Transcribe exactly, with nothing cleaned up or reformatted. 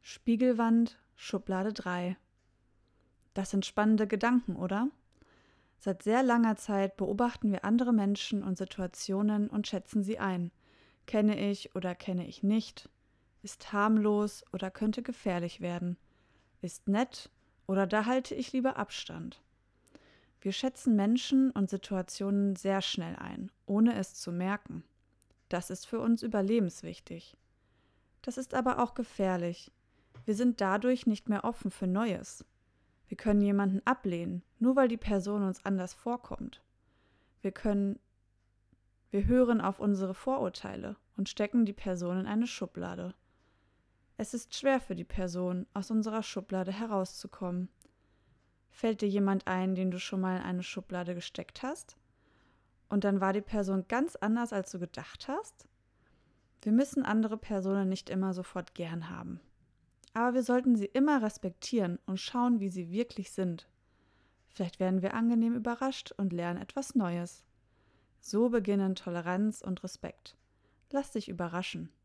Spiegelwand, Schublade drei. Das sind spannende Gedanken, oder? Seit sehr langer Zeit beobachten wir andere Menschen und Situationen und schätzen sie ein. Kenne ich oder kenne ich nicht? Ist harmlos oder könnte gefährlich werden? Ist nett oder da halte ich lieber Abstand? Wir schätzen Menschen und Situationen sehr schnell ein, ohne es zu merken. Das ist für uns überlebenswichtig. Das ist aber auch gefährlich. Wir sind dadurch nicht mehr offen für Neues. Wir können jemanden ablehnen, nur weil die Person uns anders vorkommt. Wir können, wir hören auf unsere Vorurteile und stecken die Person in eine Schublade. Es ist schwer für die Person, aus unserer Schublade herauszukommen. Fällt dir jemand ein, den du schon mal in eine Schublade gesteckt hast? Und dann war die Person ganz anders, als du gedacht hast? Wir müssen andere Personen nicht immer sofort gern haben. Aber wir sollten sie immer respektieren und schauen, wie sie wirklich sind. Vielleicht werden wir angenehm überrascht und lernen etwas Neues. So beginnen Toleranz und Respekt. Lass dich überraschen.